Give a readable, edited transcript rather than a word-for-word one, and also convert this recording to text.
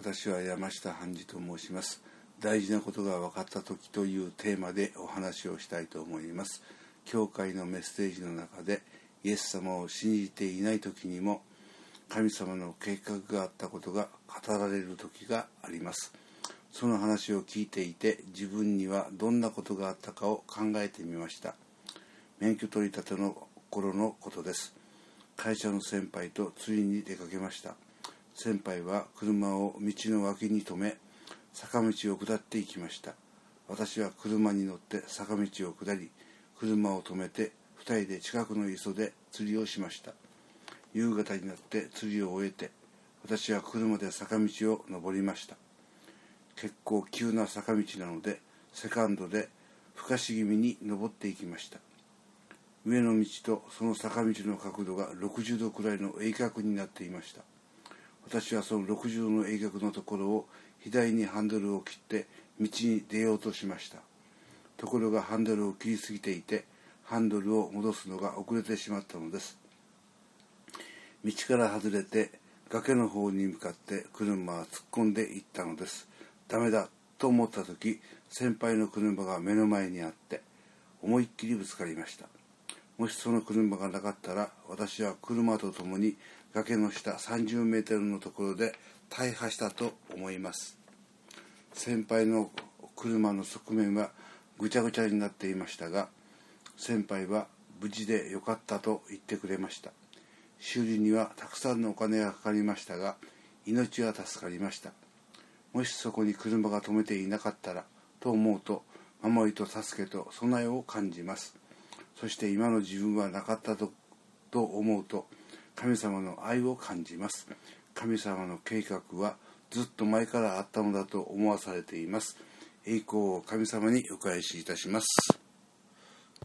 私は山下半次と申します。大事なことが分かった時というテーマでお話をしたいと思います。教会のメッセージの中で、イエス様を信じていない時にも神様の計画があったことが語られる時があります。その話を聞いていて、自分にはどんなことがあったかを考えてみました。免許取り立ての頃のことです。会社の先輩と釣りに出かけました。先輩は車を道の脇に止め、坂道を下っていきました。私は車に乗って坂道を下り、車を止めて二人で近くの磯で釣りをしました。夕方になって釣りを終えて、私は車で坂道を登りました。結構急な坂道なので、セカンドで不可思議に登っていきました。上の道とその坂道の角度が60度くらいの鋭角になっていました。私はその60度の鋭角のところを左にハンドルを切って道に出ようとしました。ところがハンドルを切りすぎていて、ハンドルを戻すのが遅れてしまったのです。道から外れて崖の方に向かって車は突っ込んでいったのです。ダメだと思った時、先輩の車が目の前にあって思いっきりぶつかりました。もしその車がなかったら、私は車と共に崖の下30メートルのところで大破したと思います。先輩の車の側面はぐちゃぐちゃになっていましたが、先輩は無事でよかったと言ってくれました。修理にはたくさんのお金がかかりましたが、命は助かりました。もしそこに車が止めていなかったらと思うと、守りと助けと備えを感じます。そして今の自分はなかったと思うと、神様の愛を感じます。神様の計画はずっと前からあったのだと思わされています。栄光を神様にお返しいたします。